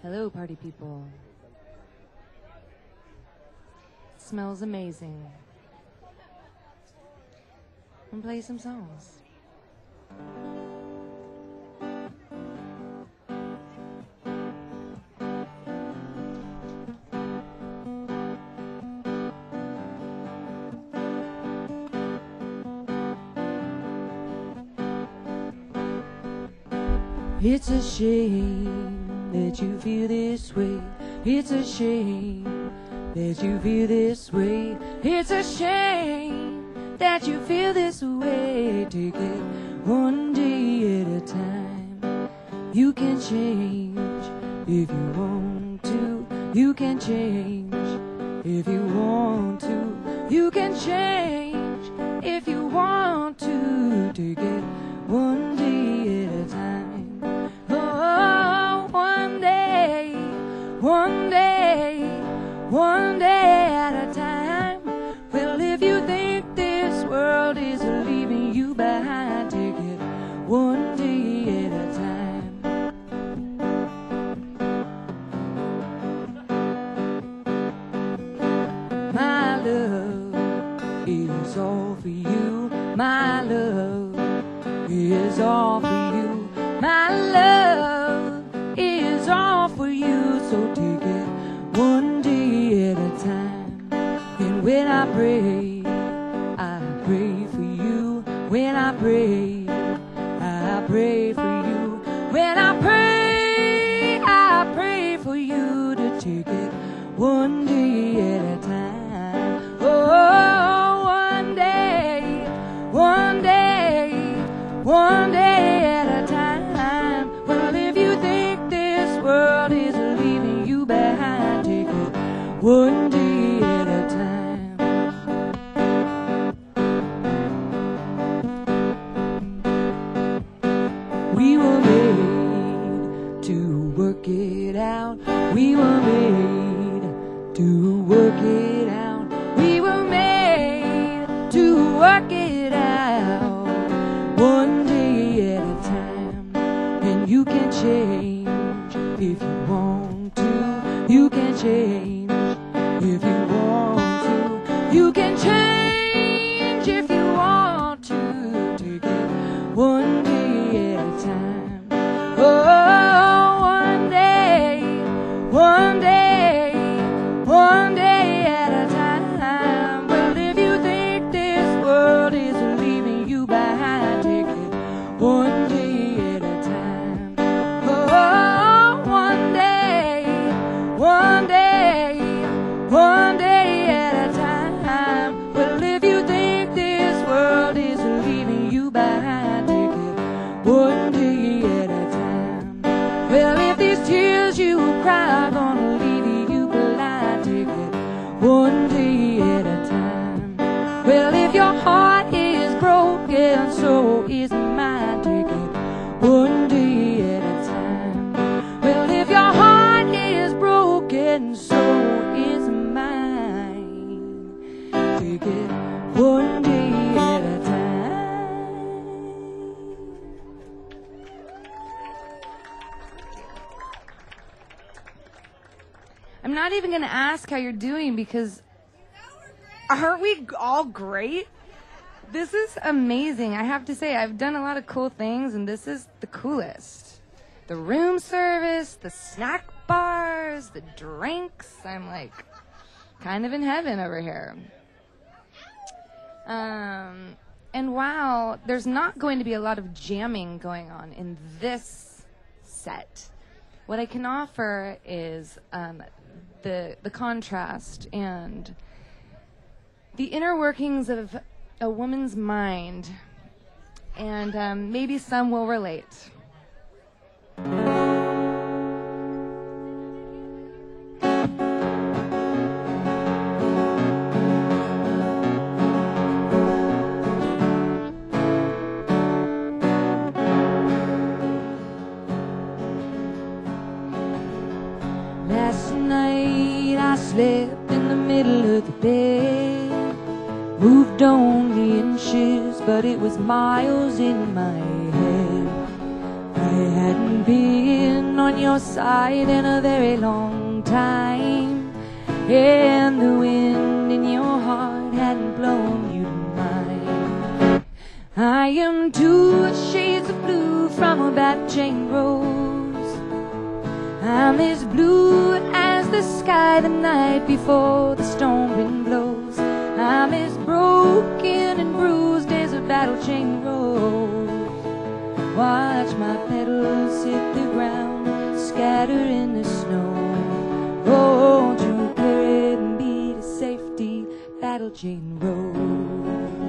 Hello, party people. It smells amazing. And play some songs. It's a shame that you feel this way. It's a shame that you feel this way. It's a shame that you feel this way. Take it one day at a time. You can change if you want to. You can change if you want to. You can change if you want to. Take it one day at a time. One day at a time. Well, if you think this world is leaving you behind, take it one day at a time. My love is all for you. My love is all for you. My love is all for you. So take it one day at a time. And when I pray for you. When I pray for you. When I pray for you to take it one day at a time. Oh, one day at a time. Well, if you think this world is leaving you behind, take it one day at a time. We were made to work it out. We were made to work it out. We were made to work it out. One day at a time. And you can change if you want to. You can change if you want to. You can change if you want to. Take it one day at a time. Oh, one day at a time. Well, if you think this world is leaving you behind, take it one day at a time. Oh, one day at a time. Well, if you think this world is leaving you behind, take it one day at a time. Well, if these tears you cry are gonna leave you blind, take it one day at a time. Well, if your heart is broken, so is mine, take it one day at a time. Well, if your heart is broken, so is mine. Take it one day at a time. I'm not even going to ask how you're doing because aren't we all great? This is amazing. I have to say, I've done a lot of cool things, and this is the coolest. The room service, the snack bars, the drinks. I'm like kind of in heaven over here. And wow, there's not going to be a lot of jamming going on in this set. What I can offer is the contrast and the inner workings of a woman's mind, and maybe some will relate. Last night I slept in the middle of the bed, moved only inches, but it was miles in my head. hadn't been on your side in a very long time, and the wind in your heart hadn't blown you to mine. I am 2 shades of blue from a back chain rose. I'm as blue as the sky the night before the storm wind blows. I'm as broken and bruised as a battle chain rose. Watch my petals hit the ground, scattered in the snow. Won't you carry me to safety, battle chain road?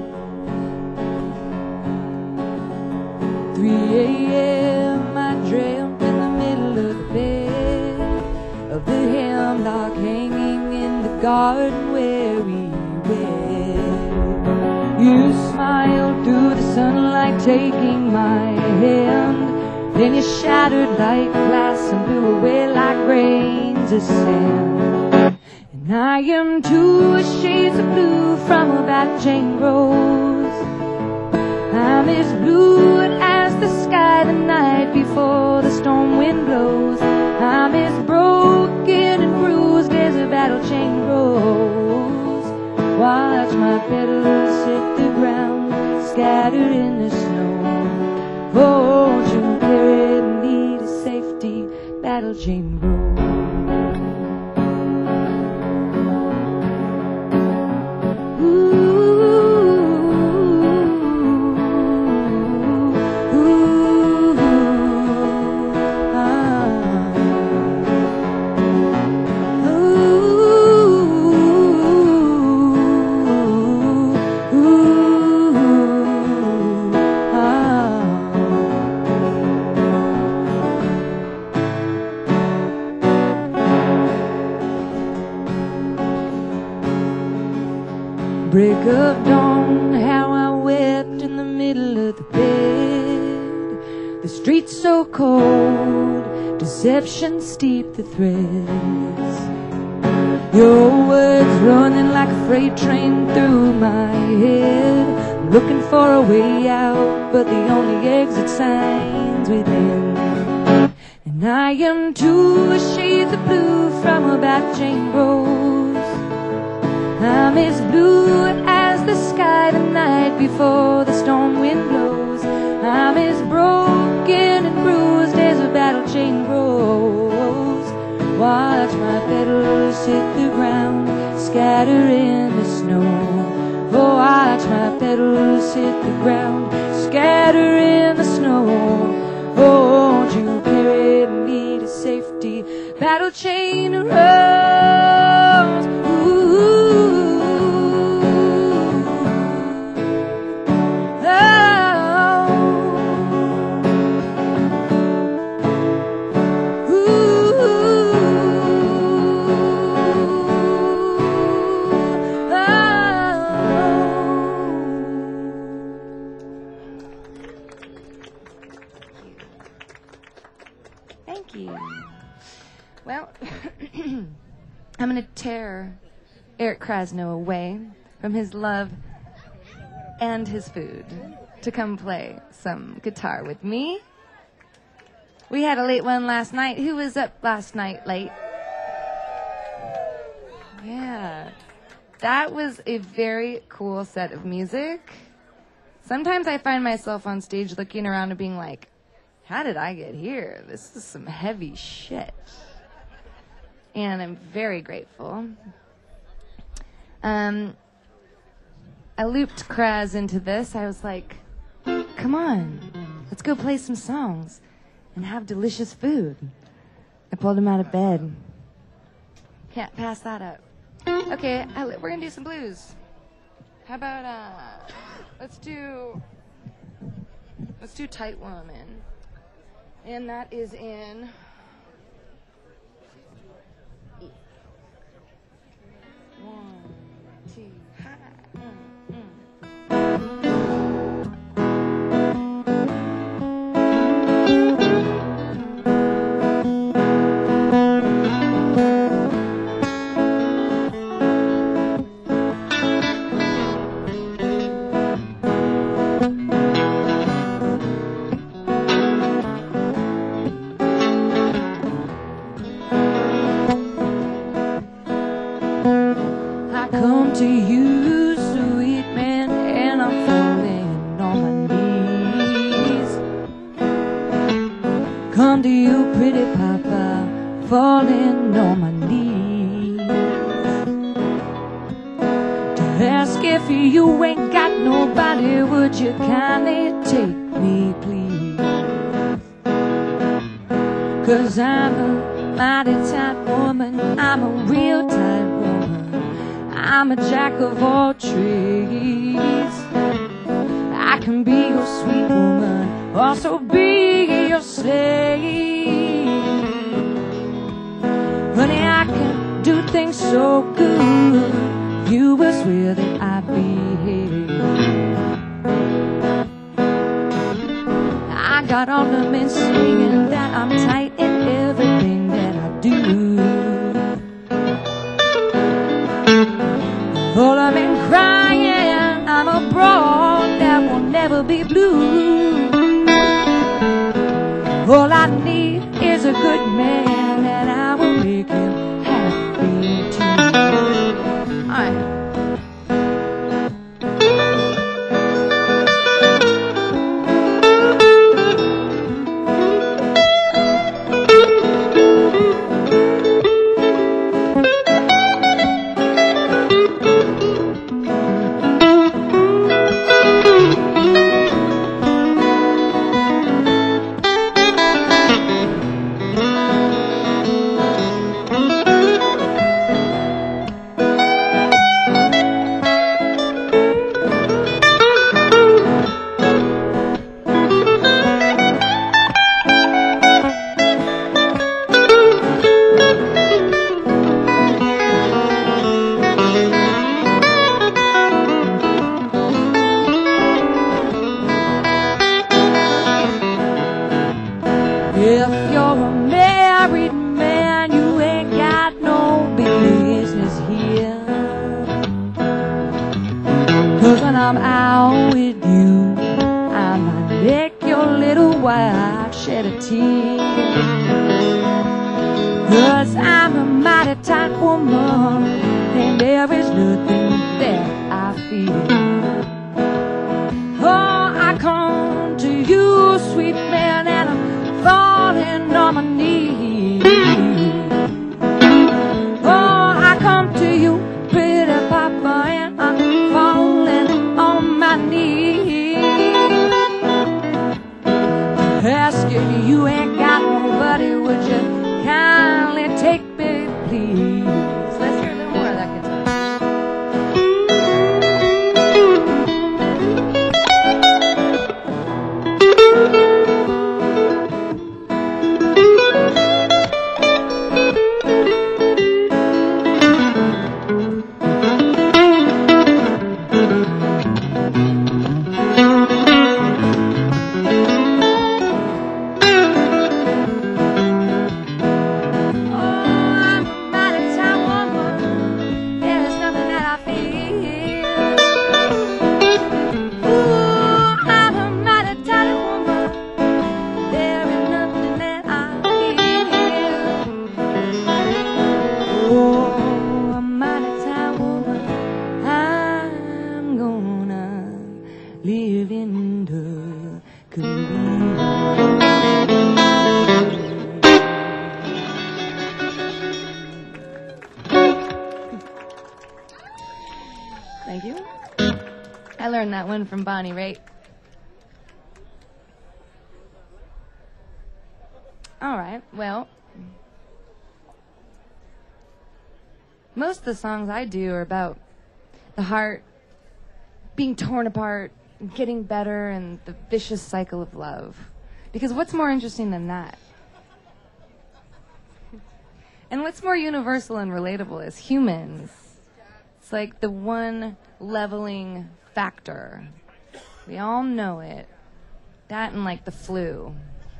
3 a.m. I dreamt in the middle of the bed of the hemlock hanging in the garden where we wed. You smiled through the sunlight, taking my hand. Then you shattered like glass and blew away like grains of sand. And I am 2 shades of blue from a back chain rose. I'm as blue as the sky the night before the storm wind blows. I'm as broken and bruised as a battle chain rose. Watch my petals hit the ground, scattered in the snow. Won't you carry me to safety, battle chain road? Break of dawn, how I wept in the middle of the bed. The streets so cold, deception steep the threads. Your words running like a freight train through my head. I'm looking for a way out, but the only exit sign's within. And I am 2 shades of blue from a back chain rose. I'm as blue as the sky the night before the storm wind blows. I'm as broken and bruised as a battle chain rose. Watch my petals hit the ground, scatter in the snow. Oh, watch my petals hit the ground, scatter in the snow. Oh, won't you carry me to safety, battle chain rose? Well, I'm going to tear Eric Krasno away from his love and his food to come play some guitar with me. We had a late one last night. Who was up last night late? Yeah. That was a very cool set of music. Sometimes I find myself on stage looking around and being like, how did I get here? This is some heavy shit. And I'm very grateful. I looped Kraz into this. I was like, come on, let's go play some songs and have delicious food. I pulled him out of bed. Can't pass that up. Okay, we're gonna do some blues. How about, let's do Tight Woman. And that is in E. 1, 2, ha, would you kindly take me, please? 'Cause I'm a mighty tight woman, I'm a real tight woman, I'm a jack of all trades. I can be your sweet woman, also be your slave. Honey, I can do things so good, you will swear that I behave. I got all the men singing that I'm tight in everything that I do. All of them crying I'm a broad that will never be blue. All I need is a good man and I will make him happy too. All right. If you're a married man, you ain't got no business here. 'Cause when I'm out with you, I might make your little wife shed a tear. 'Cause I'm a mighty tight woman, and there is nothing that I fear. Oh, I come to you, sweet man, and I'm falling on my knees. Oh, I come to you, pretty papa, and I'm falling on my knees. Asking you ain't got nobody, would you kindly take me, please? Let's hear a little more of that guitar. Live in the Caribbean. Thank you. I learned that one from Bonnie Raitt. All right, well, most of the songs I do are about the heart being torn apart, getting better, and the vicious cycle of love. Because what's more interesting than that? And what's more universal and relatable as humans? It's like the one leveling factor. We all know it. That and like the flu.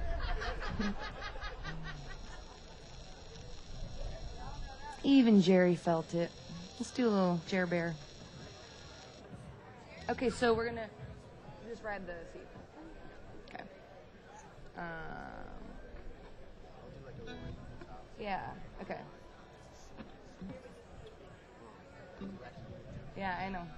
Even Jerry felt it. Let's do a little Jer Bear. Okay, so we're gonna just ride the seat. Okay. Yeah. Okay. Yeah, I know.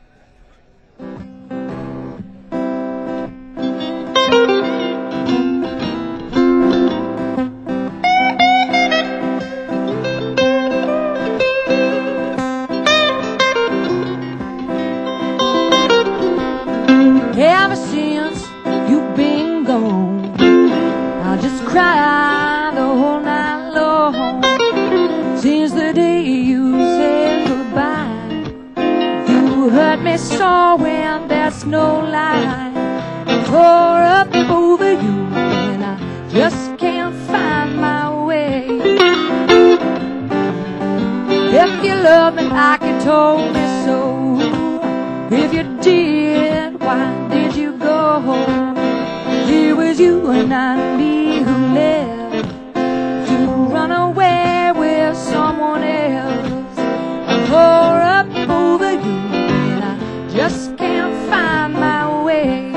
ever since you've been gone, I just cry the whole night long. Since the day you said goodbye, you hurt me so when there's no lie. I tore up over you and I just can't find my way. If you love me like you told me so, if you did, why did you go? It was you and not me who left to run away with someone else. I tore up over you and I just can't find my way.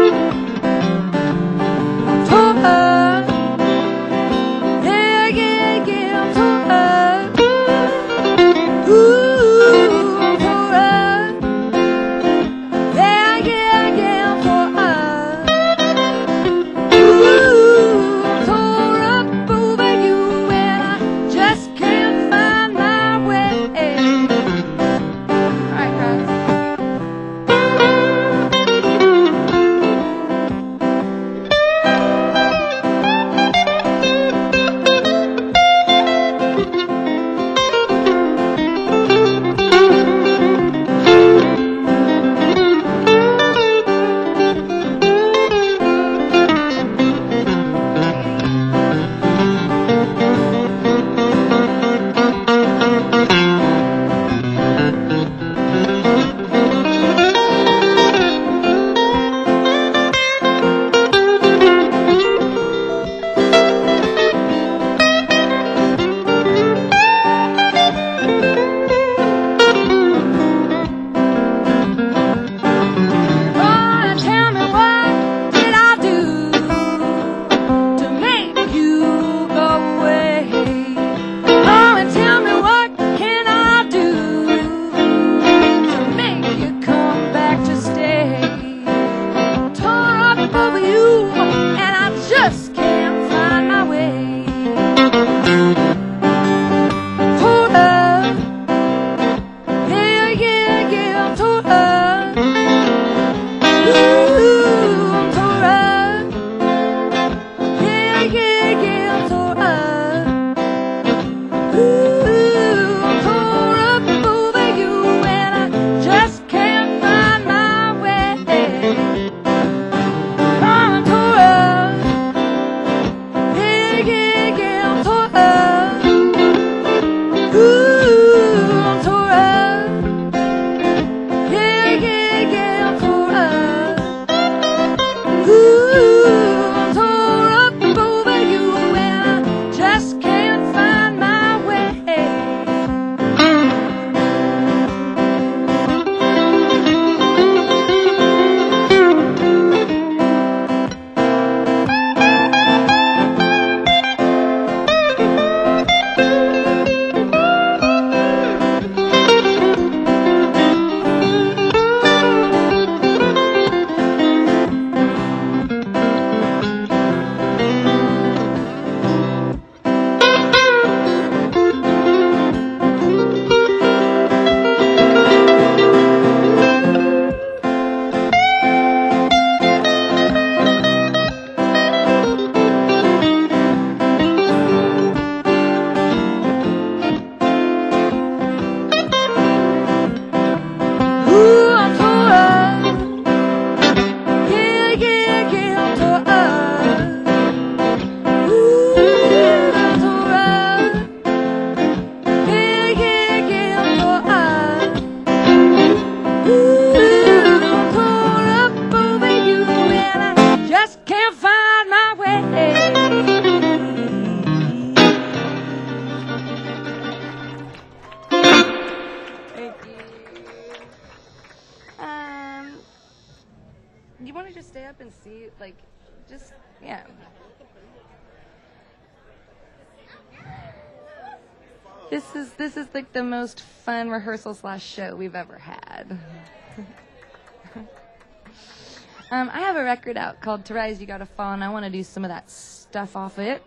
I tore up, yeah, yeah, yeah, I tore up. Ooh, I tore up, yeah, yeah, yeah, I tore up. Ooh, I tore up over you and I just can't find my way. All right, guys. Oh, tell me what did I do to make you go away? Oh, and tell me what can I do to make you come back to stay? Tore up over you and I just can't find my way. Tore up, yeah, yeah, yeah, I'm tore up. Ooh, I'm tore up, yeah, yeah, yeah, I'm tore up. Ooh, I'm tore up over you and I just can't find my way. I'm tore up, yeah, yeah, yeah, I'm tore up. Ooh, I'm tore up, yeah, yeah, yeah, I'm tore up. Ooh, I'm tore up over you and I just can't find my way. Ooh, I'm tore up, yeah, yeah, yeah, I'm tore up. Ooh, I'm tore up, yeah, yeah, yeah, I'm tore up. Ooh, I'm tore up over you and I just can't find my way. Thank you. You want to just stay up and see, like, just, yeah. This is like the most fun rehearsal / show we've ever had. I have a record out called To Rise You Gotta Fall, and I want to do some of that stuff off it.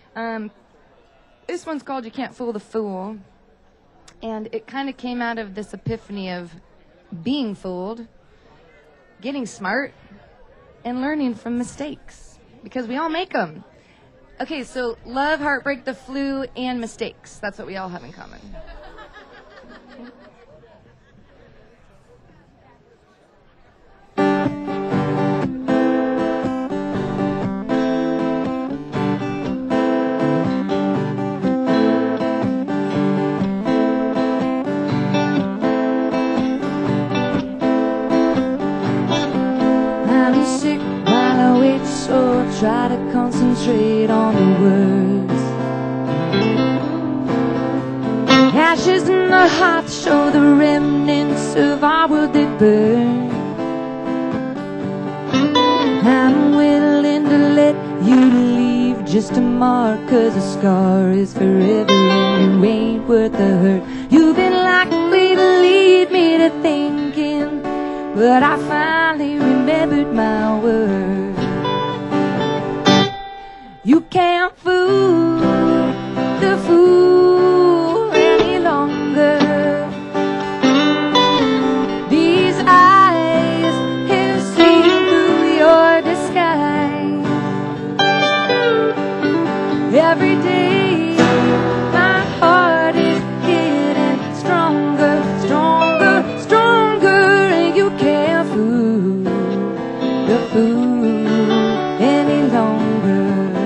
This one's called You Can't Fool the Fool, and it kind of came out of this epiphany of being fooled getting smart, and learning from mistakes, because we all make them. Okay, so love, heartbreak, the flu, and mistakes. That's what we all have in common. I'm sick while I wait, so I try to concentrate on the words. Ashes in the heart show the remnants of our world that burn. I'm willing to let you leave just a mark, 'cause a scar is forever and you ain't worth the hurt. You've been likely to lead me to thinking, but I finally remembered my word. You can't fool the fool any longer. These eyes have seen through your disguise. Every day my heart is getting stronger, stronger, stronger, and you can't fool the fool any longer.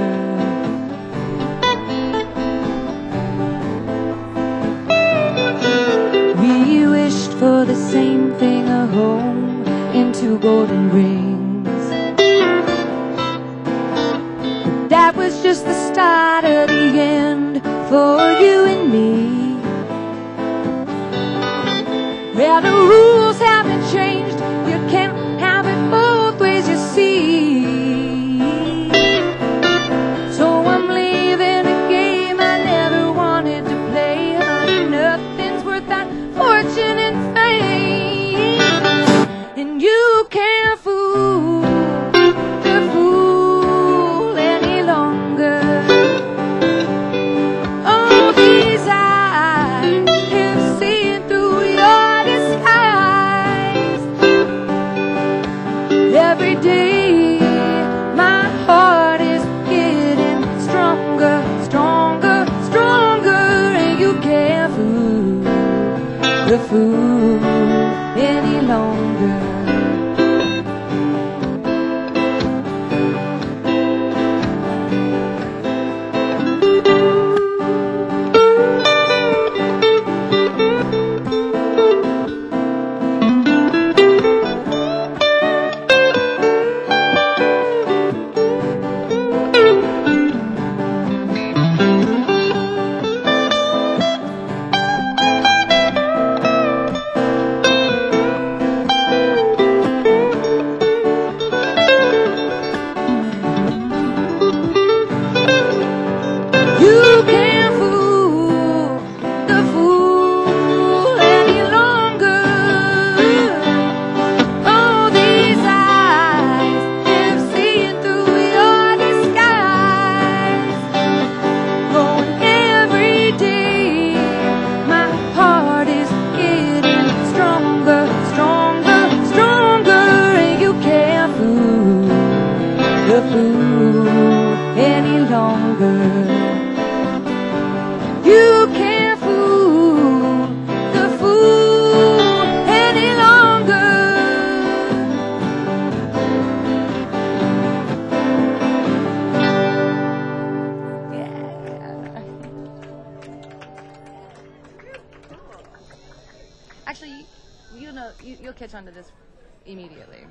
We wished for the same thing, a home and 2 golden rings. But that was just the start of the end for you and me. Well, the rules haven't changed. You can't have it both ways, you see. So I'm leaving a game I never wanted to play. Honey, nothing's worth that fortune and fame. And you can't fool the fool any longer. Oh, these eyes have seen through your disguise. Every day my heart is getting stronger, stronger, stronger, and you can't fool the fool any longer. You can't fool the fool any longer. Oh, these eyes have seen through your disguise. Oh, and every day my heart is getting stronger, stronger, stronger, and you can't fool the fool any longer. You can't fool the fool any longer. Yeah. Actually, you know, you'll catch on to this immediately.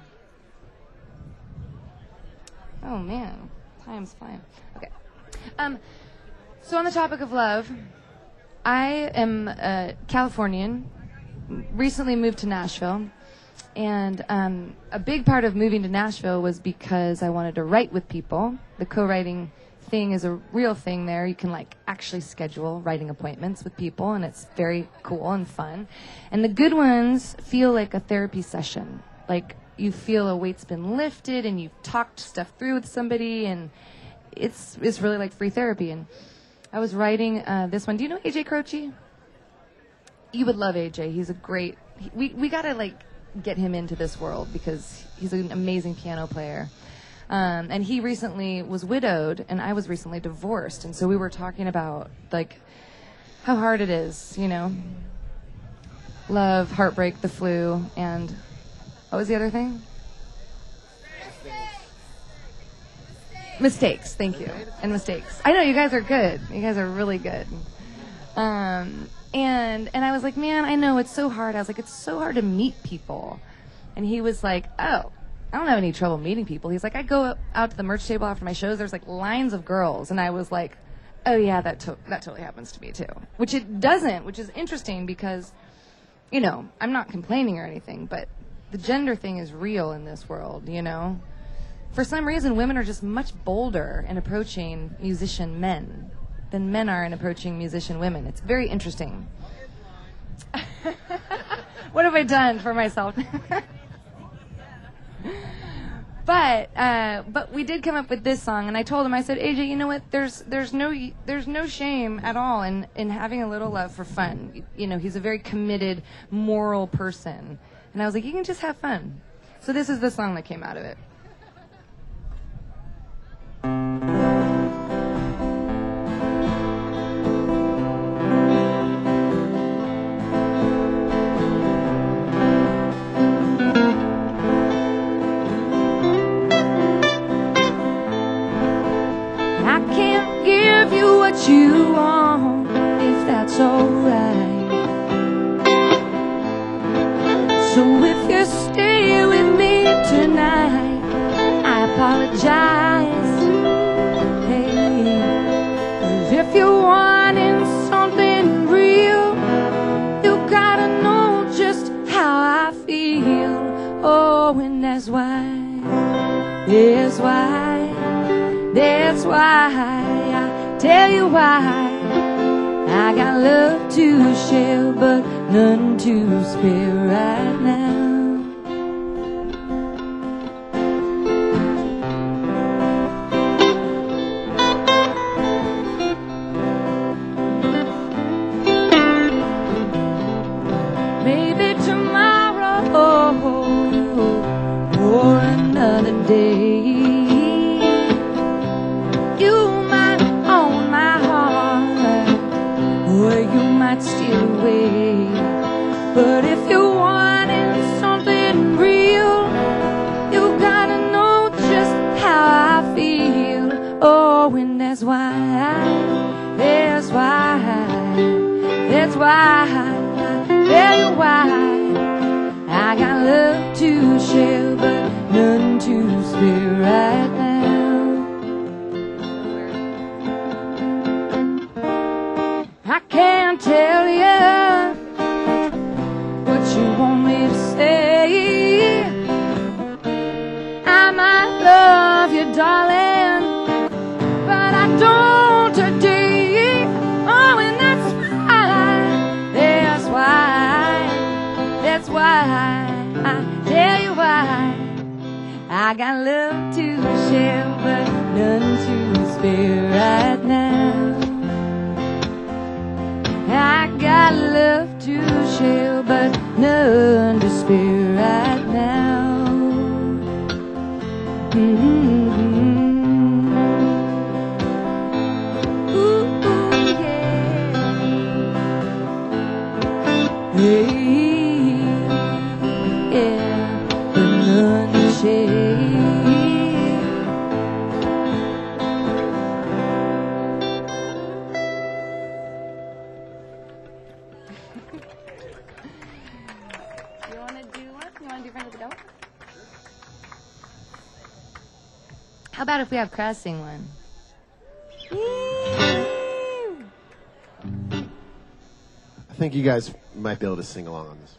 Oh man, time's flying. Okay. So on the topic of love, I am a Californian, recently moved to Nashville, and a big part of moving to Nashville was because I wanted to write with people. The co-writing thing is a real thing there. You can like actually schedule writing appointments with people, and it's very cool and fun. And the good ones feel like a therapy session. Like you feel a weight's been lifted and you've talked stuff through with somebody, and it's really like free therapy. And I was writing this one. Do you know AJ Croce? You would love AJ. He's a great... We gotta like get him into this world because he's an amazing piano player. And he recently was widowed, and I was recently divorced, and so we were talking about like how hard it is, you know, love, heartbreak, the flu, and what was the other thing? Mistakes. Thank you. And mistakes. I know you guys are good. You guys are really good. And I was like, man, I know it's so hard. I was like, it's so hard to meet people. And he was like, oh, I don't have any trouble meeting people. He's like, I go out to the merch table after my shows. There's like lines of girls. And I was like, oh yeah, that totally happens to me too. Which it doesn't, which is interesting because, you know, I'm not complaining or anything, but the gender thing is real in this world, you know? For some reason, women are just much bolder in approaching musician men than men are in approaching musician women. It's very interesting. What have I done for myself? But we did come up with this song, and I told him, I said, AJ, you know what? There's no shame at all in having a little love for fun. You know, he's a very committed, moral person, and I was like, you can just have fun. So this is the song that came out of it. You want, if that's alright. So if you stay with me tonight, I apologize. Hey, 'cause if you're wanting something real, you gotta know just how I feel. Oh, and that's why I tell you why. I got love to share, but none to spare right now. Maybe tomorrow or another day, steal away. But if you're wanting something real, you gotta know just how I feel. Oh, and that's why tell you why. I got love to share, but none to spare right now. I can't tell you what you want me to say. I might love you, darling, but I don't today. Oh, and that's why I tell you why. I got love to share, but none to spare right now. I got love to share, but none to spare right now. Ooh, yeah. Hey, yeah, but none to share. How about if we have Kraz sing one? I think you guys might be able to sing along on this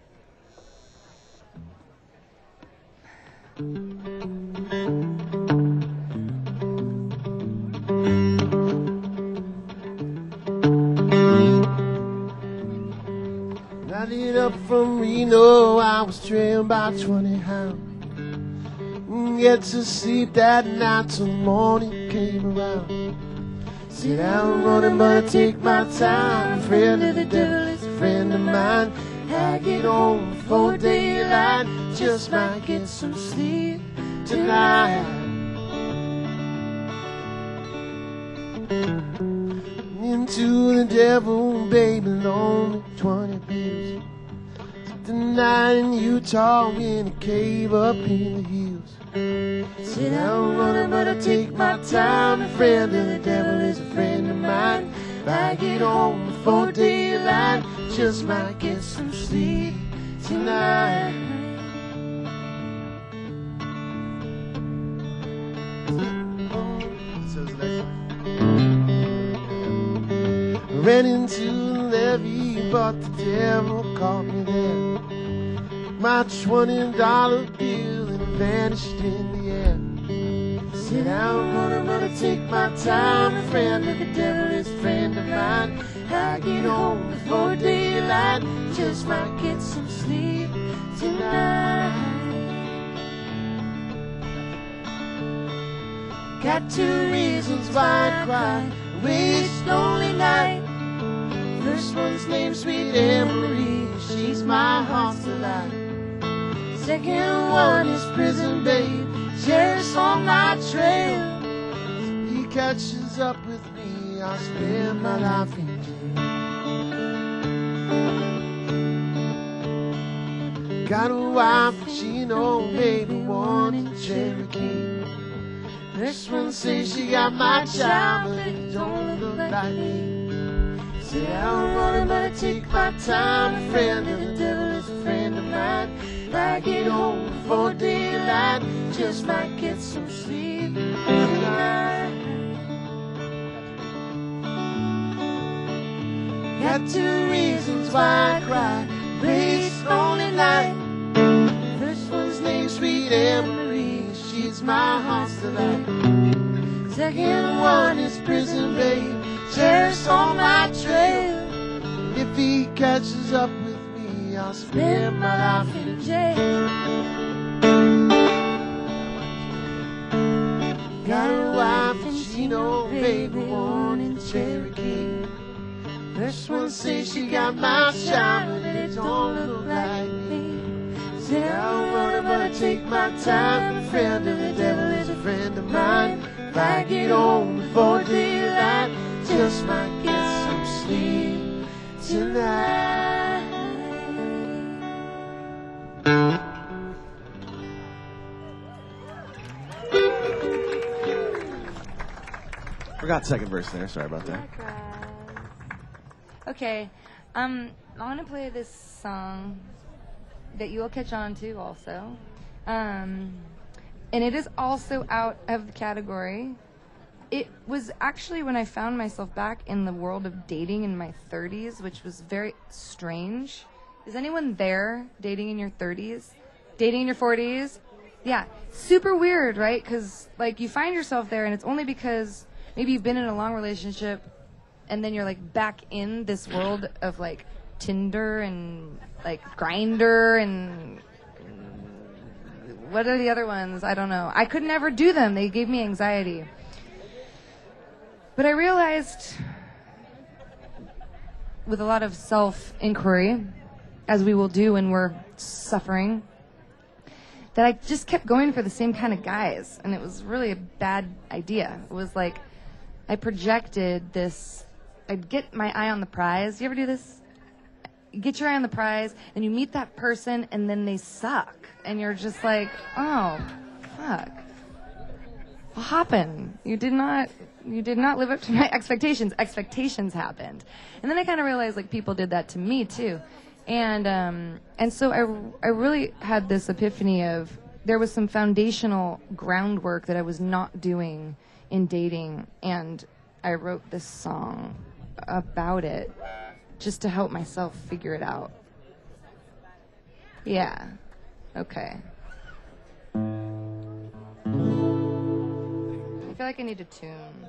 one. I did up from Reno, I was trailed by 20 hounds. Get to sleep that night till morning came around. Said I'm running but I take my time. A friend of the devil is a friend of mine. I get home before daylight, just might get some sleep tonight. Into the devil, baby, lonely 20 beers. The night in Utah in a cave up in the hills. Said I'm running, but I take my time. A friend of the devil is a friend of mine. If I get home before daylight, just might get some sleep tonight. Ran into the levee, but the devil caught me there. My $20 bill and vanished in the air. Said I'm running, but I take my time. A friend of the devil is a friend of mine. I get home before daylight, just might get some sleep tonight. Got 2 reasons why I cry, waste lonely night. First one's named Sweet Emery, she's my heart's delight. Second one is Prison Babe, sheriff's on my trail. If he catches up with me, I'll spend my life in jail. Got a wife, she know baby, one in Cherokee. This one says she got my child, but it don't look like me. Say I'm running, but I take my time. A friend of the devil is a friend of mine. If I get home before daylight, just might get some sleep tonight. Got 2 reasons why I cry, waste lonely night. First one's named Sweet Emery, she's my heart's delight. Second one is Prison Babe, sheriff's on my trail. If he catches up with me, I'll spend my life in jail. Got a wife and she know baby, one in Cherokee. First one says she got my child, but it don't look like me. Said I'm running, but I take my time. A friend of the devil is a friend of mine. If I get home before daylight, just might get some sleep tonight. Forgot second verse there. Sorry about that. Okay, I want to play this song that you will catch on to also. And it is also out of the category. It was actually when I found myself back in the world of dating in my 30s, which was very strange. Is anyone there dating in your 30s? Dating in your 40s? Yeah. Super weird, right? Because, like, you find yourself there, and it's only because maybe you've been in a long relationship, and then you're, like, back in this world of, like, Tinder and, like, Grindr and what are the other ones? I don't know. I could never do them. They gave me anxiety. But I realized, with a lot of self-inquiry, as we will do when we're suffering, that I just kept going for the same kind of guys. And it was really a bad idea. It was like I projected this. I'd get my eye on the prize. You ever do this? You get your eye on the prize, and you meet that person, and then they suck. And you're just like, oh, fuck. What happened? You did not live up to my expectations. Expectations happened. And then I kind of realized, like, people did that to me, too. And so I really had this epiphany of there was some foundational groundwork that I was not doing in dating, and I wrote this song about it just to help myself figure it out. Yeah. Okay. I feel like I need a tune.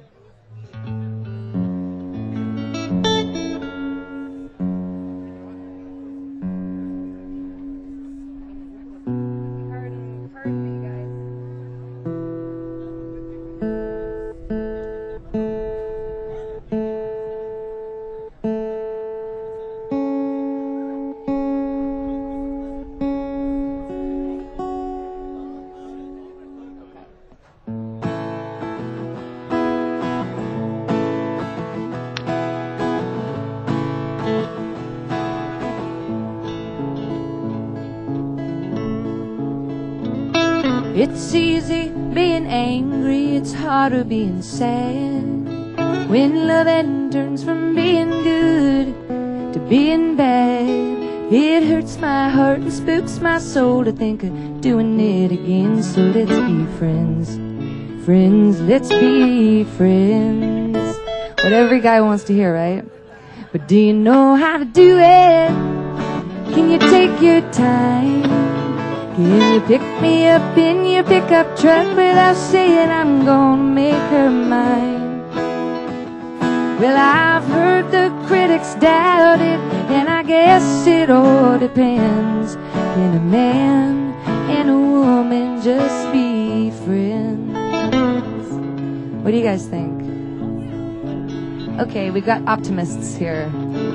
Pardon me, guys. It's easy being angry, it's harder being sad. When love turns from being good to being bad, it hurts my heart and spooks my soul to think of doing it again. So let's be friends, friends, let's be friends. What every guy wants to hear, right? But do you know how to do it? Can you take your time? Can you pick me up in your pickup truck without saying I'm gonna make her mine? Well, I've heard the critics doubt it, and I guess it all depends. Can a man and a woman just be friends? What do you guys think? Okay, we got optimists here.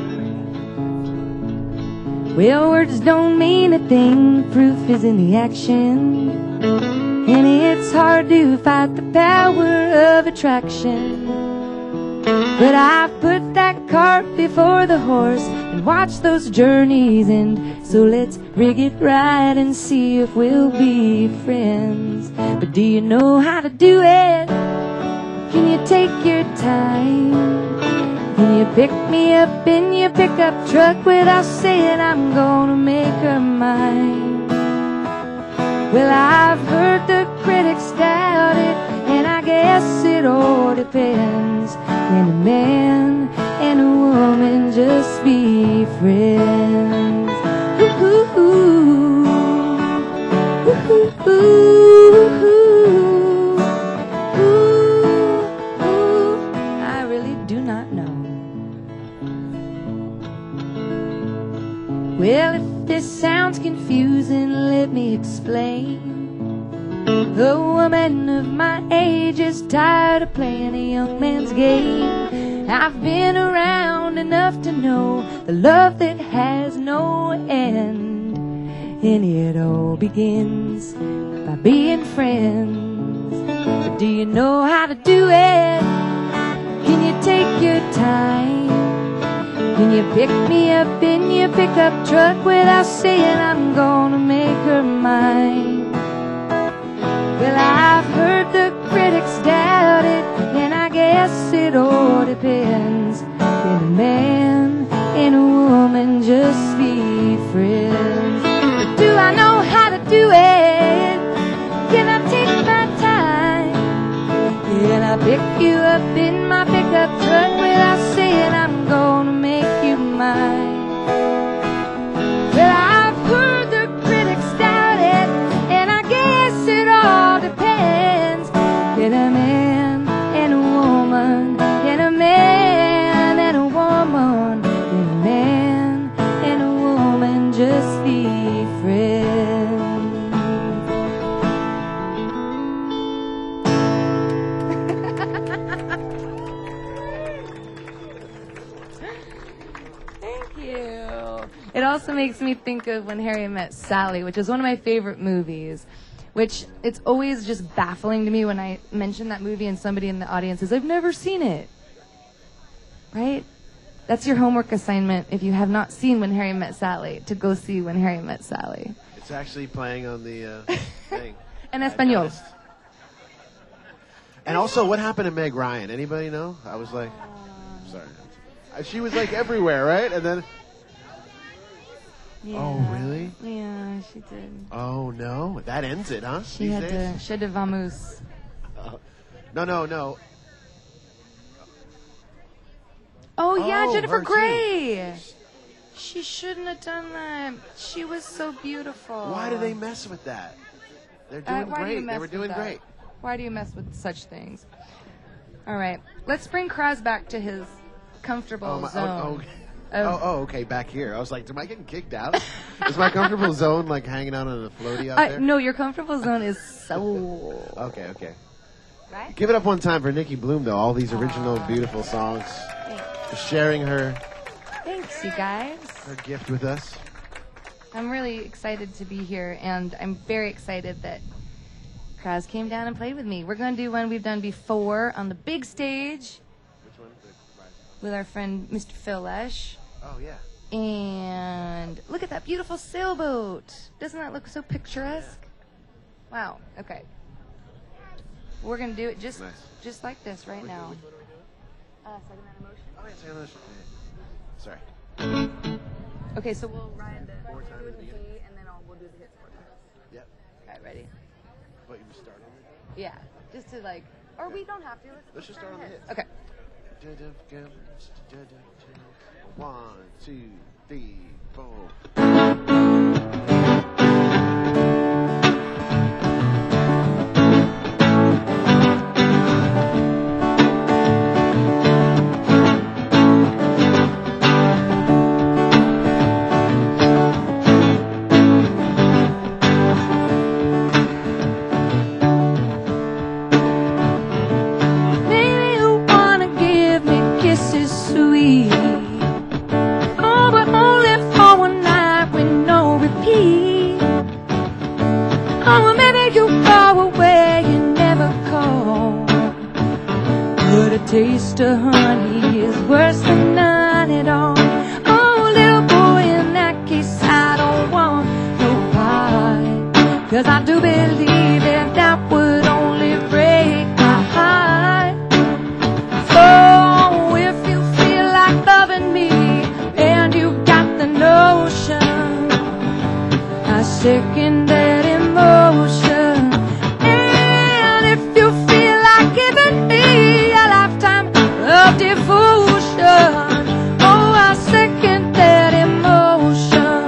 Well, words don't mean a thing, proof is in the action. And it's hard to fight the power of attraction. But I've put that cart before the horse and watched those journeys end. So let's rig it right and see if we'll be friends. But do you know how to do it? Can you take your time? Can you pick me up in your pickup truck without saying I'm gonna make her mine? Well, I've heard the critics doubt it, and I guess it all depends. Can a man and a woman just be friends? Ooh, ooh, ooh, ooh, ooh, ooh. I really do not know. Well, if this sounds confusing, let me explain. A woman of my age is tired of playing a young man's game. I've been around enough to know the love that has no end. And it all begins by being friends. But do you know how to do it? Can you take your time? Can you pick me up in your pickup truck without saying I'm gonna make her mine? Well, I've heard the critics doubt it, and I guess it all depends. Can a man and a woman just be friends? But do I know how to do it? Can I take my time? Can I pick you up in my pickup truck without saying I'm gonna make you mine? Well, I've heard the critics doubt it, and I guess it all depends. Can a man and a woman, can a man and a woman, can a man and a woman just be friends? Thank you. It also makes me think of When Harry Met Sally, which is one of my favorite movies, which it's always just baffling to me when I mention that movie and somebody in the audience says, I've never seen it. Right? That's your homework assignment if you have not seen When Harry Met Sally, to go see When Harry Met Sally. It's actually playing on the thing. En español. noticed. And also, what happened to Meg Ryan? Anybody know? I was like, sorry. She was like everywhere, right? And then, Yeah. oh, really? Yeah, she did. Oh, no. That ends it, huh? She had to vamos. No. Oh, yeah, Oh, Jennifer her too. Grey. She shouldn't have done that. She was so beautiful. Why do they mess with that? They're doing why do you great. mess They were with doing that? great. Why do you mess with such things? All right, let's bring Kraz back to his comfortable zone. Okay, back here. I was like, am I getting kicked out? Is my comfortable zone like hanging out on a floaty out there? No, your comfortable zone is soul. Okay. Right? Give it up one time for Nikki Bloom, though. All these original, beautiful songs. For sharing her Thanks, you guys. gift with us. I'm really excited to be here, and I'm very excited that Kraz came down and played with me. We're going to do one we've done before on the big stage Which one? with our friend Mr. Phil Lesh. Oh, yeah. And look at that beautiful sailboat. Doesn't that look so picturesque? Wow. Okay. We're gonna do it Nice. just like this right now. Second round of motion. Oh, yeah, second motion. Sorry. Okay, so we'll ride the Four times do at the the D, beginning. and then we'll do the hits for them. Yep. All right, ready? But you start on it. Yeah, just to like, or we don't have to. Let's just start on the hits. Okay. 1, 2, 3, 4. Maybe you wanna give me kisses sweet. Oh, but only for one night with no repeat. Oh, well, maybe you go away and never call. But a taste of honey is worse than none at all. Oh, little boy, in that case, I don't want no pie. 'Cause I do believe that that would only break my heart. So if you feel like loving me and you got the notion, I second that emotion. And if you feel like giving me a lifetime of devotion, oh, I second that emotion.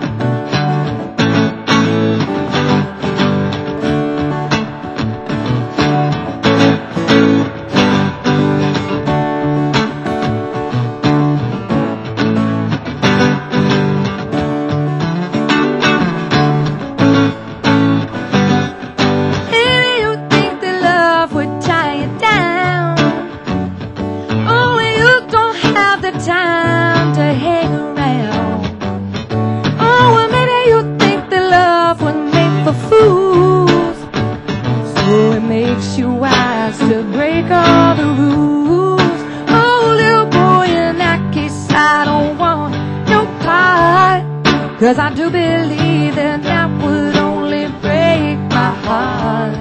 Maybe you think that love would tie you down. Only you don't have the time to hang around. Oh, well, maybe you think that love would make for fools. So it makes you wise to break all the rules. Oh, little boy, in that case, I don't want no part. 'Cause I do believe that that would only break my heart.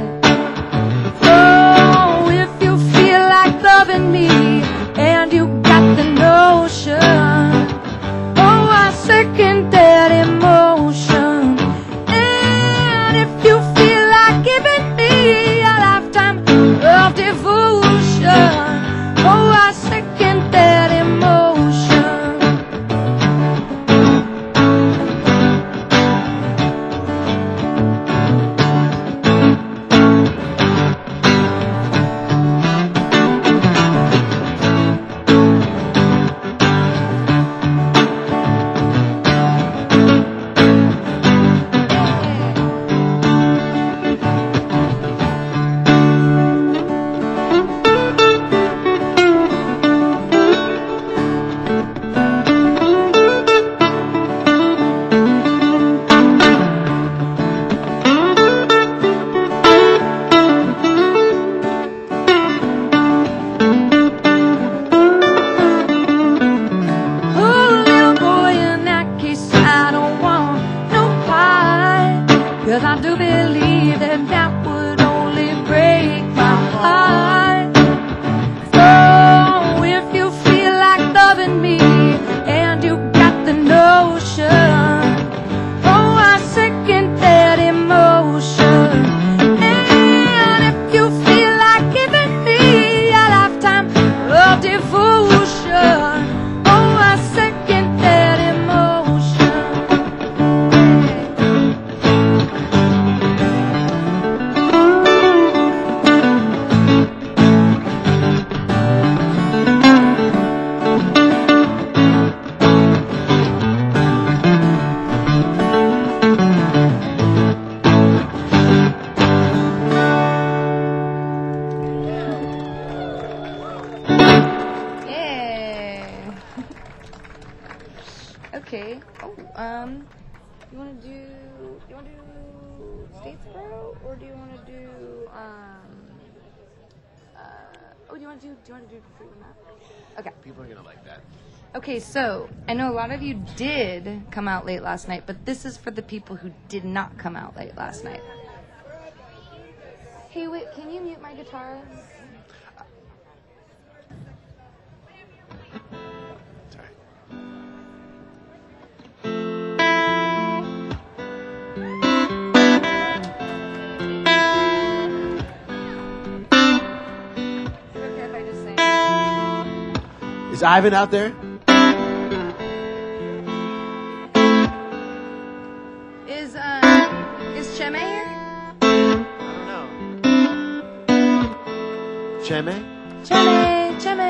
Oh, if you feel like loving me and you got the notion, oh, I second that emotion. And if you feel like giving me a lifetime of devotion, oh, I second that emotion. Oh, little boy, in that case, I don't want no pie. 'Cause I do believe that that would only break my heart. So if you feel like loving me and you got the notion, oh, I second that emotion. And if you feel like giving me a lifetime of devotion, oh, I second that emotion. Yay. Okay. Oh, you want to do Statesboro, or do you want to do do you want to do Fleetwood Mac? Okay. People are going to like that. Okay, so I know a lot of you did come out late last night, but this is for the people who did not come out late last night. Hey, wait, can you mute my guitar? Sorry. Is it okay if I just sing? Is Ivan out there? Is Cheme here? I don't know. Cheme? Cheme.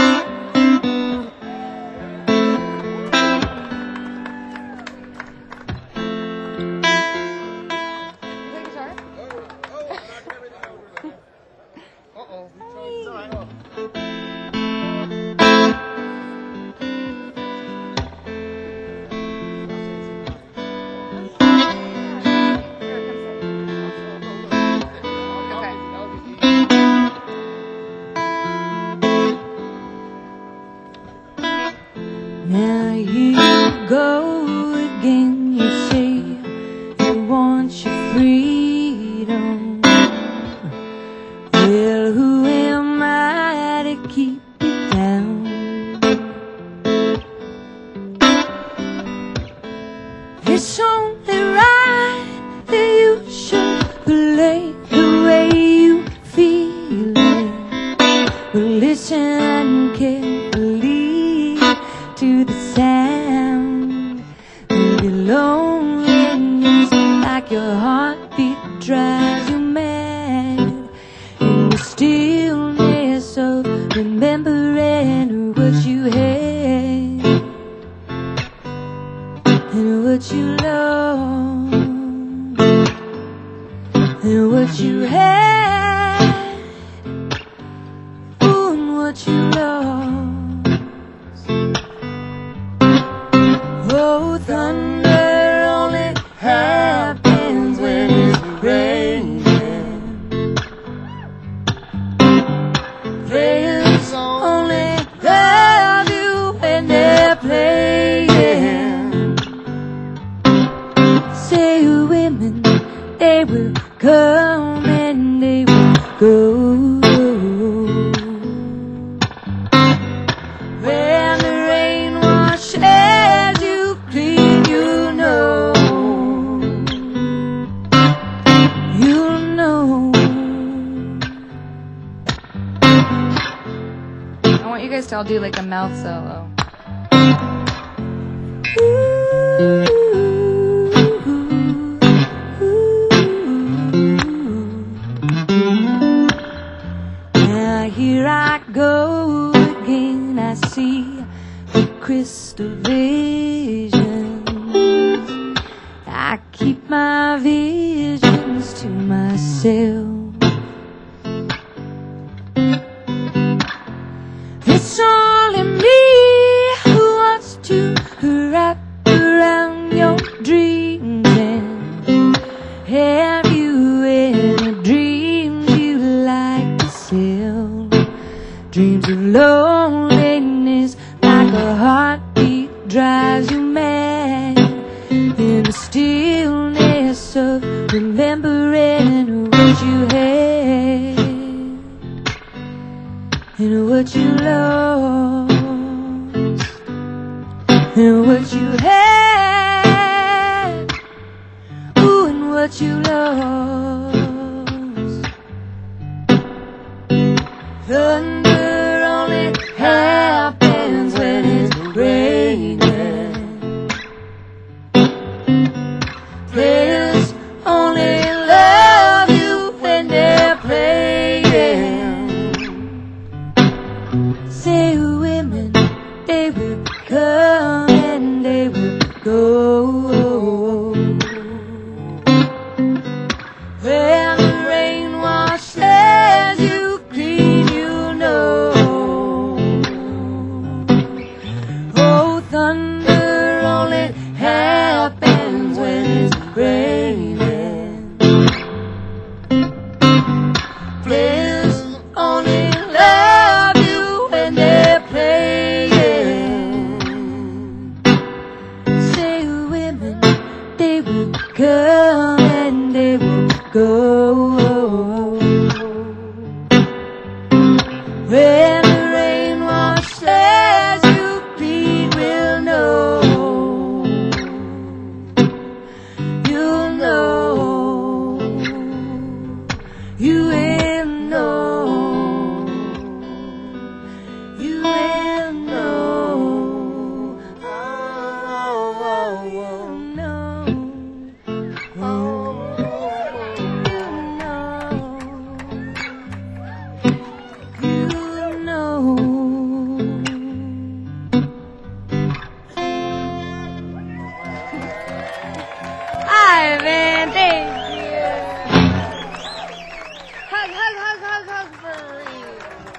You play guitar? Now you go again, you say you want your freedom. Well, who am I to keep you down? It's only right that you should relate the way you feel it. Well, listen carefully to the sound of your loneliness, like your heartbeat drives you mad, in the stillness of remembering what you had and what you loved and what you had, ooh, and what you loved. Oh, thunder only happens when it's raining. Players only love you when they're playing. Say women, they will come and they will go. When the rain washes you clean, you know. I want you guys to all do like a mouth solo. Now here I go again, I see the crystal visions. I keep my visions to myself. It's only me who wants to wrap around your dreams and have you any dreams you like to sell. Dreams of loneliness, like a heartbeat drives you mad, in the stillness of remembering what you had and what you lost and what you had, ooh, and what you lost. Thunder only happens when it's raining. Players only love you when they're playing. Say women, they will come and they will go. When the rain washes you clean, you know. When the rain washes you clean, we'll know. You'll know. You will know. You will know. Oh, oh, oh, no. Oh, Ivan, thank you. Hug, hug, hug, hug, hug for real.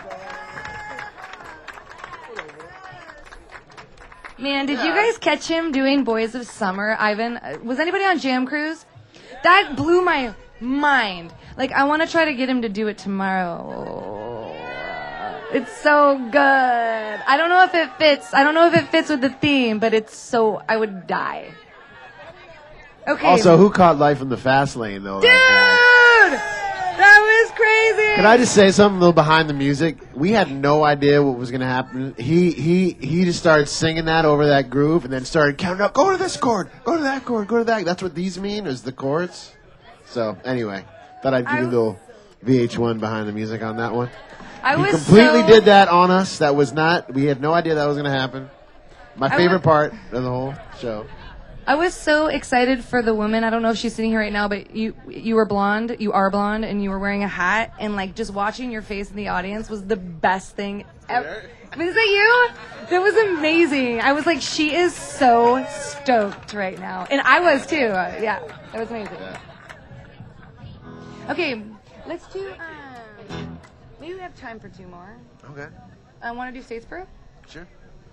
Man, did you guys catch him doing Boys of Summer, Ivan? Was anybody on Jam Cruise? That blew my mind. Like, I want to try to get him to do it tomorrow. It's so good. I don't know if it fits. I don't know if it fits with the theme, but it's so... I would die. Okay. Also, who caught Life in the Fast Lane, though? Dude! That was crazy! Can I just say something a little behind the music? We had no idea what was going to happen. He just started singing that over that groove and then started counting up, go to this chord, go to that chord, go to that. That's what these mean, is the chords. So, anyway, thought I'd give you a little VH1 behind the music on that one. He completely did that on us. That was not, we had no idea that was going to happen. My favorite part of the whole show. I was so excited for the woman. I don't know if she's sitting here right now, but you were blonde. You are blonde, and you were wearing a hat, and like just watching your face in the audience was the best thing ever. Was that you? That was amazing. I was like, she is so stoked right now, and I was too. Yeah, that was amazing. Okay, let's do. Maybe we have time for two more. Okay. I want to do Statesboro. Sure.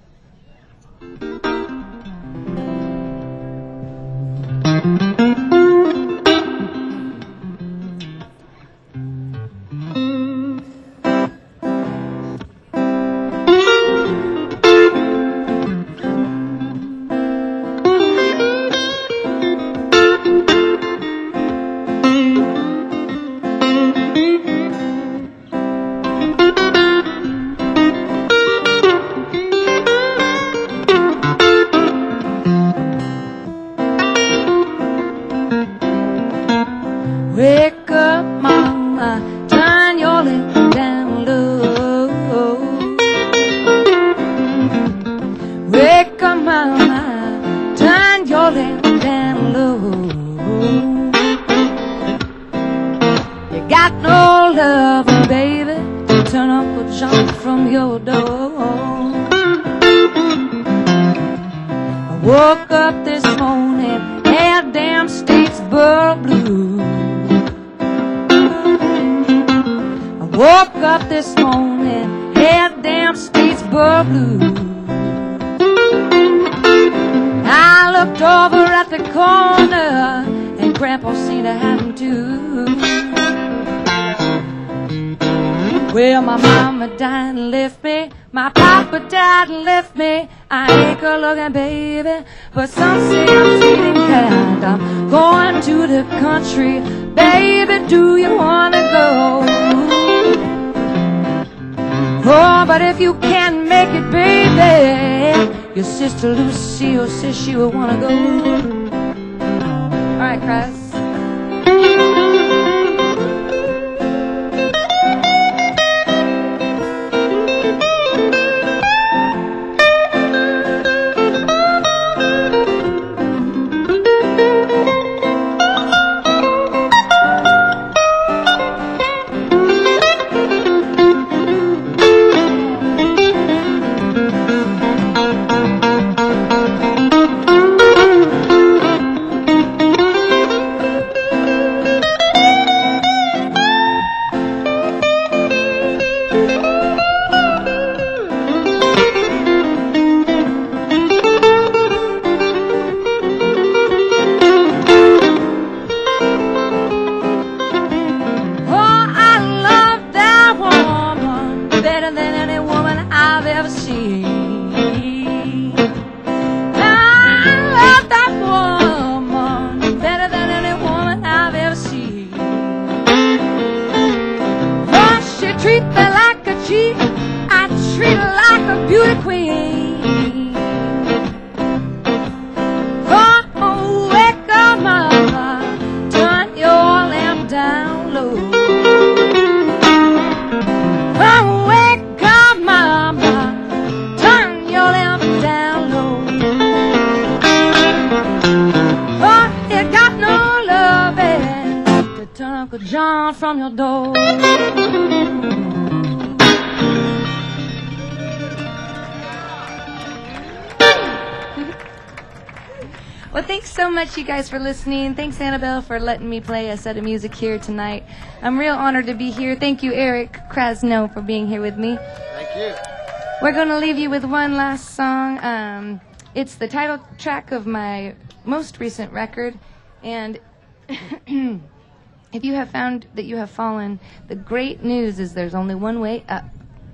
Wake up, mama, turn your lamp down low. Wake up, mama, turn your lamp down low. You got no love, baby, to turn up a jump from your door. I woke up this morning, had damn Statesboro blues. Woke up this morning, had damn Statesboro blues. I looked over at the corner, and Grandpa seemed to have him too. Well, my mama died and left me, my papa died and left me. I ain't good looking, baby, but some say I'm treating kind. I'm going to the country, baby, do you wanna go? Oh, but if you can't make it, baby, your sister Lucille says she would wanna go. All right, Chris. Treat me like a cheap treat her like a beauty queen. Oh, wake up, mama, turn your lamp down low. Oh, wake up, mama, turn your lamp down low. Oh, you got no loving to turn Uncle John from your door. Well, thanks so much, you guys, for listening. Thanks, Annabelle, for letting me play a set of music here tonight. I'm real honored to be here. Thank you, Eric Krasno, for being here with me. Thank you. We're going to leave you with one last song. It's the title track of my most recent record. And if you have found that you have fallen, the great news is there's only one way up.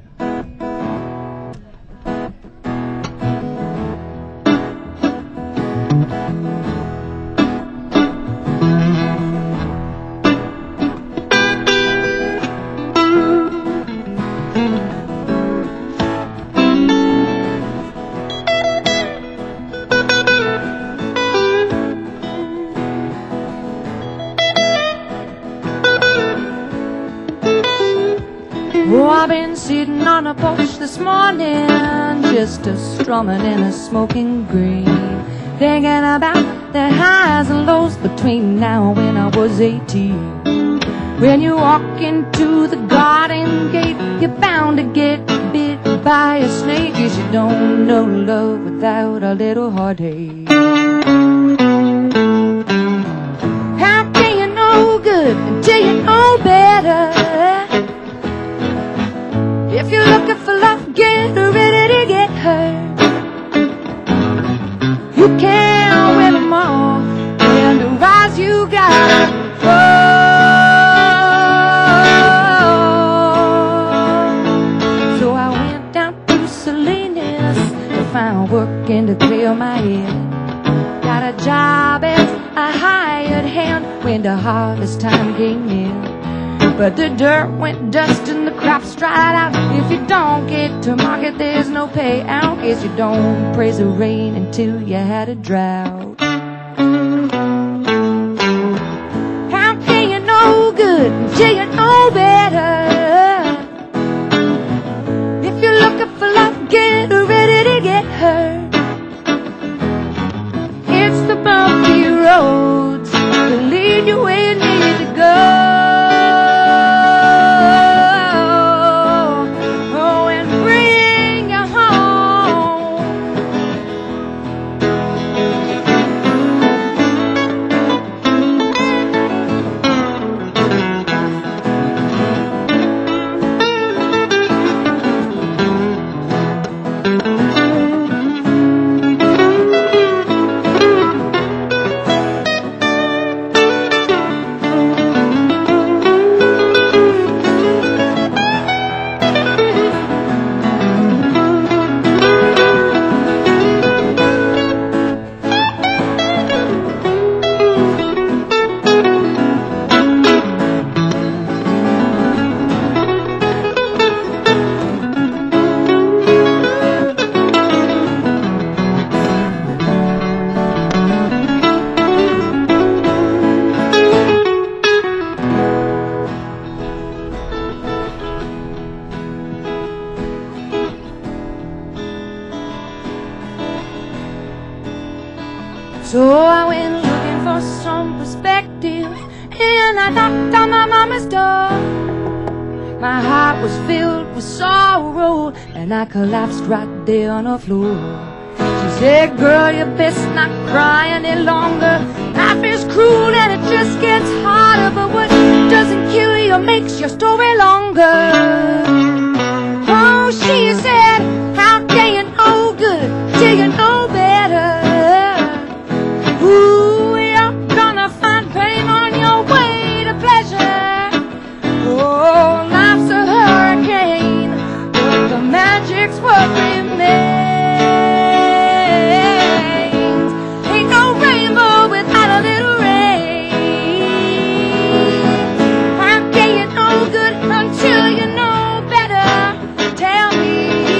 Oh, I've been sitting on a porch this morning, just a strumming in a smoking green, thinking about the highs and lows between now and when I was 18. When you walk into the garden gate, you're bound to get bit by a snake, 'cause you don't know love without a little heartache. How can you know good until you know better? If you're looking for love, get ready to get hurt. You can't win them all, and to rise you gotta fall. So I went down to Salinas to find work and to clear my head. Got a job as a hired hand when the harvest time came in. But the dirt went dust and the crops dried out. If you don't get to market, there's no payout. Guess you don't praise the rain until you had a drought. How can you know good until you know better? If you're looking for love, get ready to get hurt. It's the bumpy roads that lead you where you need to go. So I went looking for some perspective, and I knocked on my mama's door. My heart was filled with sorrow, and I collapsed right there on the floor. She said, girl, you best not cry any longer. Life is cruel and it just gets harder, but what doesn't kill you makes your story longer. Oh, she said, how can you know good till you know better? Ooh, you're gonna find pain on your way to pleasure. Oh, life's a hurricane, but the magic's what remains. Ain't no rainbow without a little rain. How can you know good until you know better? Tell me.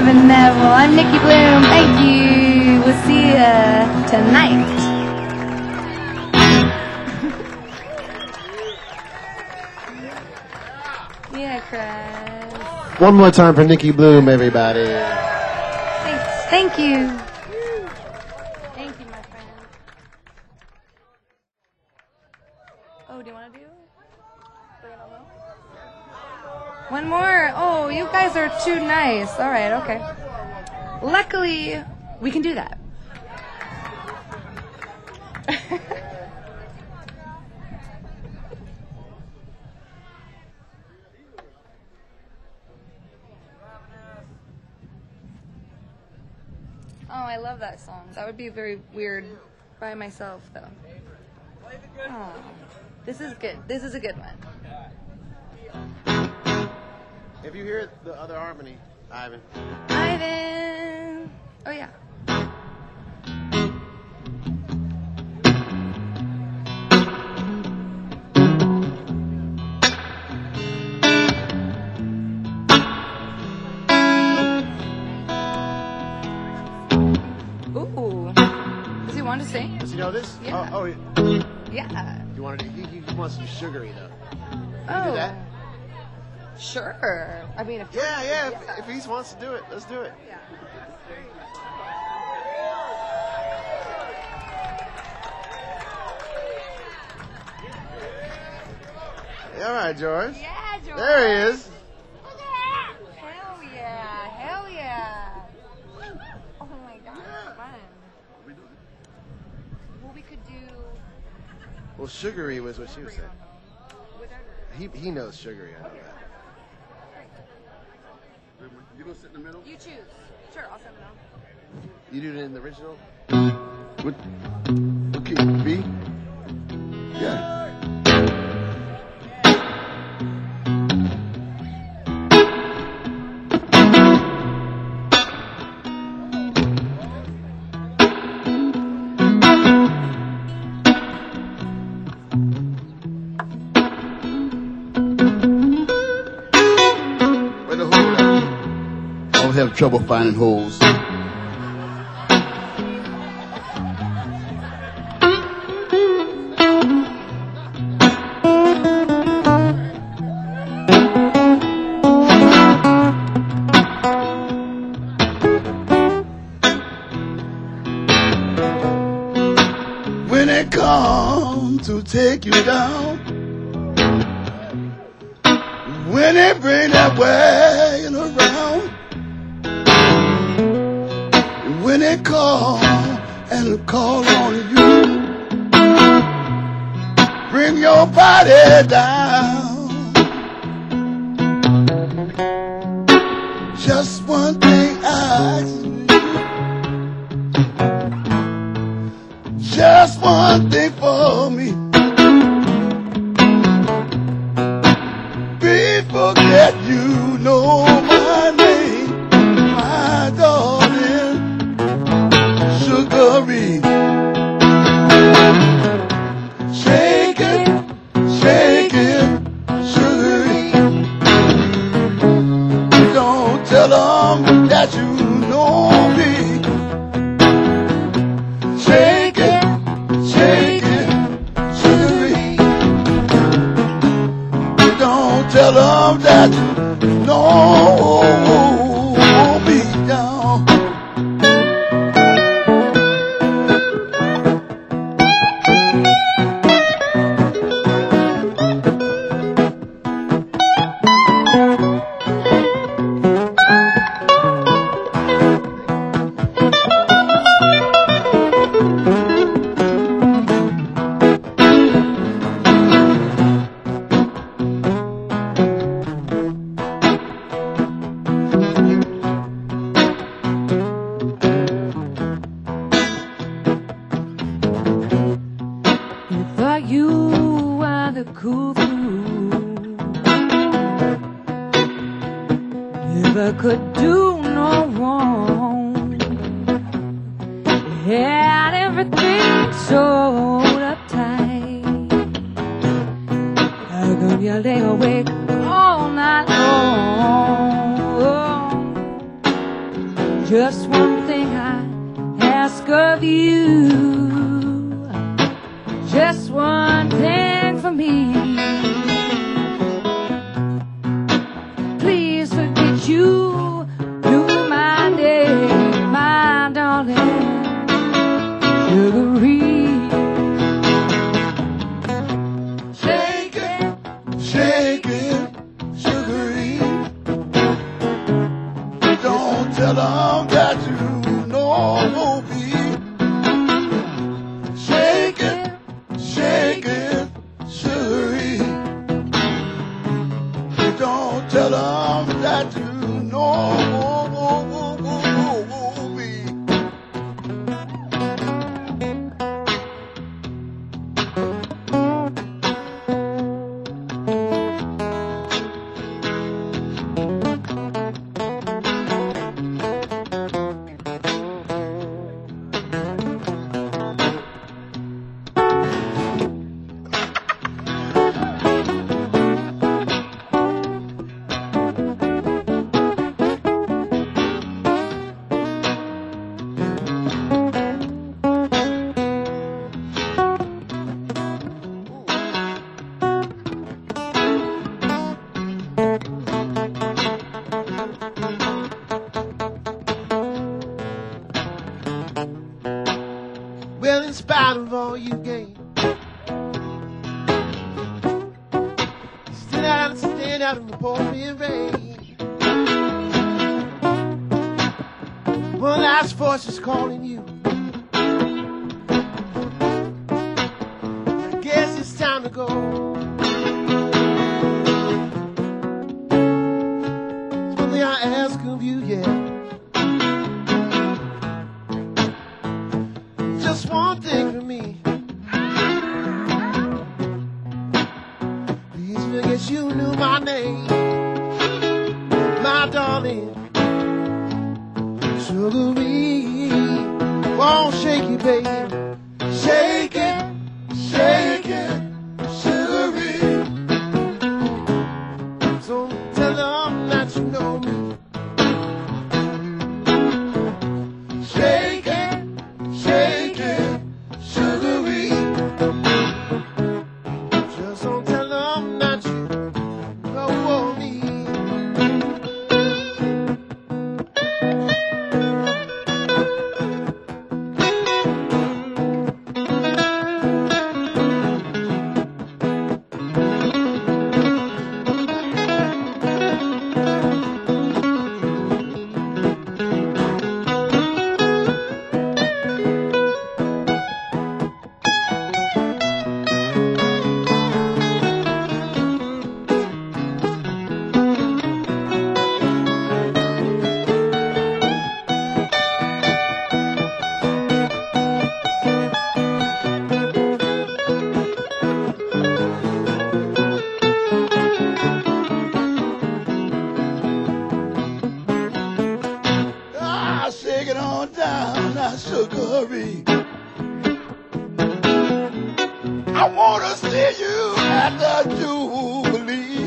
Ivan Neville. I'm Nikki Bloom. Thank you. We'll see you tonight. Yeah, Chris. One more time for Nikki Bloom, everybody. Thanks. Thank you. Thank you, my friend. Oh, do you want to do? Bring it along? One more. Oh, you guys are too nice. All right, okay. Luckily, we can do that. Oh, I love that song. That would be very weird by myself, though. Oh, this is good. This is a good one. If you hear the other harmony, Ivan. Ivan. Oh, yeah. Ooh. Does he want to sing? Does he know this? Yeah. Oh, Yeah. you wanted to, he wants some sugary, though. Oh. do that? Sure. I mean, if Yeah. If he wants to do it, let's do it. Yeah. All right, George. Yeah, George. There he is. Hell yeah. Hell yeah. Oh my God. Fun. Well, we could do Well, sugary was what she was saying. whatever. He knows sugary. I know that. You gonna sit in the middle? You choose. Sure, I'll send it on. You do it in the original? What key? B? Yeah. Where the hole at? I always have trouble finding holes. When it comes to take you down, when they bring that wagon around, when they call and call on you, bring your body down. Just one thing I ask you, just one thing for me. People that you know my name, my darling, sugary. Shake it, sugary. Don't tell them that you know me. Shake it, sugary. Don't tell them that you know me down. If you were the cool fool, if I could do no wrong, had everything so uptight, how come you lay awake all night long? Just one thing I ask of you. Just one thing for me. Please forget you knew my name, my darling. Sugaree. Shake it, shake it, Sugaree. Don't tell them that you know me. Shake it, Sugaree. Don't tell them that you know me. Well, in spite of all you gain, stand out in the pouring rain. One last voice is calling you. I guess it's time to go. It's one thing I ask of you, yeah. Just one thing for me. Please forget you knew my name, my darling. Sugaree. Won't shake it, baby. Shake it, Sugaree. So tell them that you know me. Shake it, Sugaree. Just don't tell them that you know me. Ah, shake it on down, now Sugaree. I wanna see you at the Jubilee.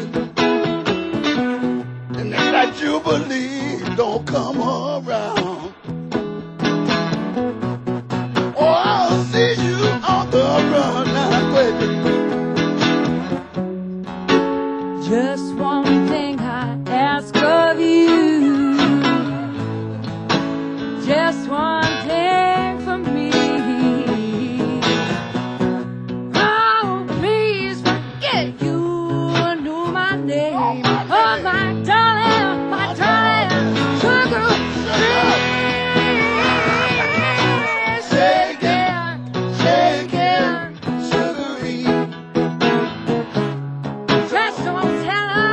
And if that Jubilee don't come around, oh, I'll see you on the run now, baby. Just one thing I ask of you. Just one thing for me. Oh, please forget you knew my name. Oh, my darling, sugar. Shake it, Sugaree. Just don't tell her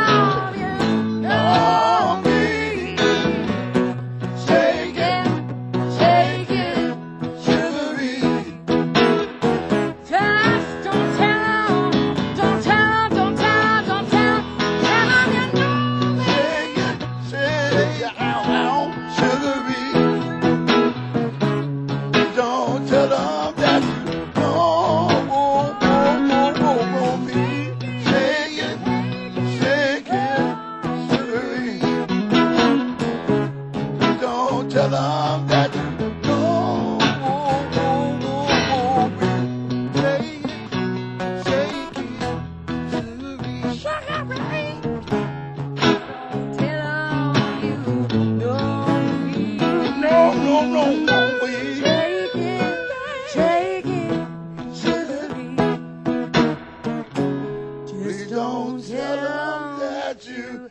got you.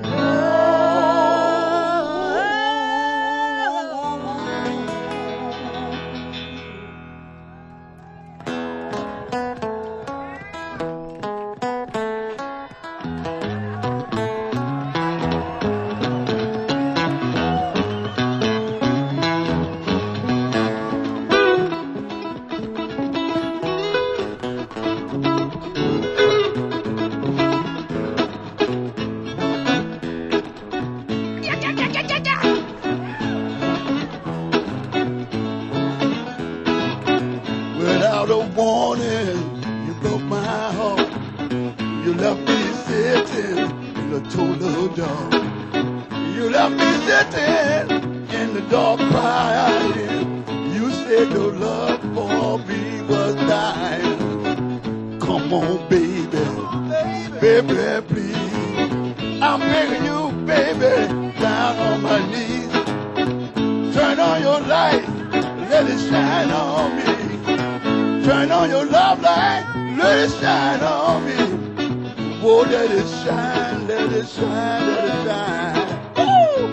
Without a warning, you broke my heart. You left me sitting in the total dark. You left me sitting in the dark crying. You said your love for me was dying. Come on, baby, baby, please. I'm begging you, baby, down on my knees. Turn on your light, let it shine on me. Turn on your love light, let it shine on me. Oh, let it shine, let it shine, let it shine. Woo!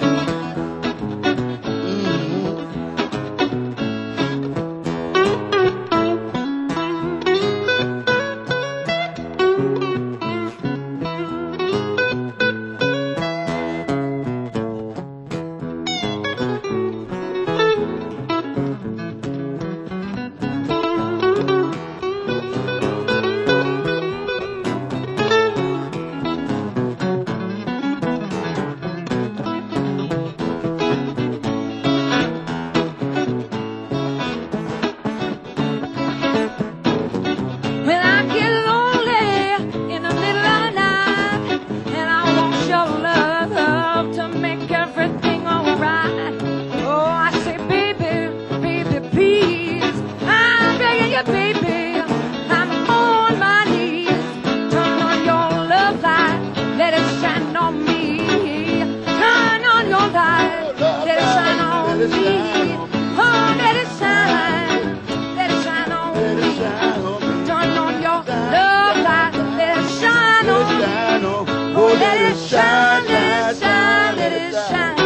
When I get lonely in the middle of the night, and I want your love to make everything alright. Oh, I say, baby, baby, please. I'm begging you, baby. I'm on my knees. Turn on your love light, let it shine on me. Turn on your light, let it shine on me. Oh, let it shine, let it shine on Let me. it shine on me. Turn on your love light, let it shine Let on it me. shine on. Oh, Let it shine, let it shine, let it shine.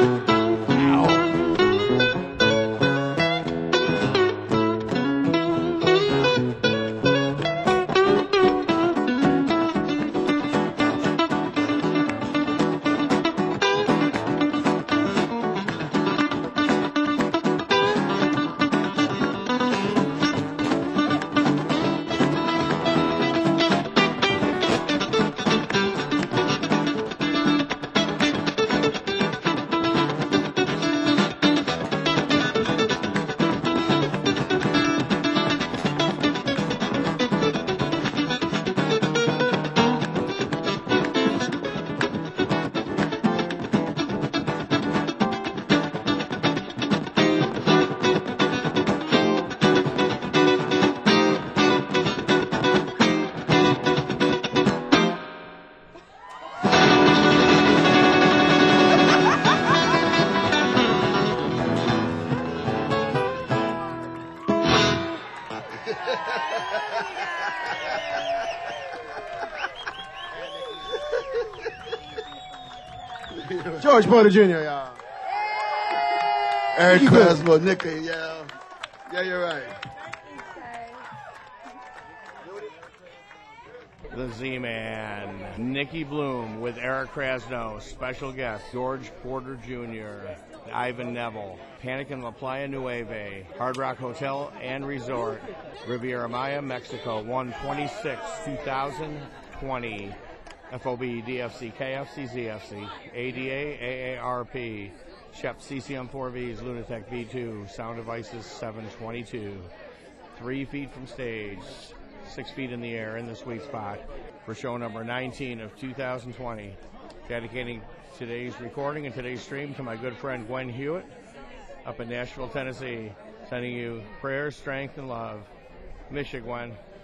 George Porter Jr., y'all. Eric Crespo, Nicky, yeah. Yeah, you're right. The Z-Man, Nicky Bloom with Eric Krasno, special guest George Porter Jr., Ivan Neville, Panic in La Playa Nueve, Hard Rock Hotel and Resort, Riviera Maya, Mexico, 1/26/2020, FOB, DFC, KFC, ZFC, ADA, AARP, Shep CCM4Vs, Lunatech V2, Sound Devices 722, 3 feet from stage, 6 feet in the air in the sweet spot for show number 19 of 2020. Dedicating today's recording and today's stream to my good friend Gwen Hewitt up in Nashville, Tennessee. Sending you prayers, strength, and love. Miss you, Gwen.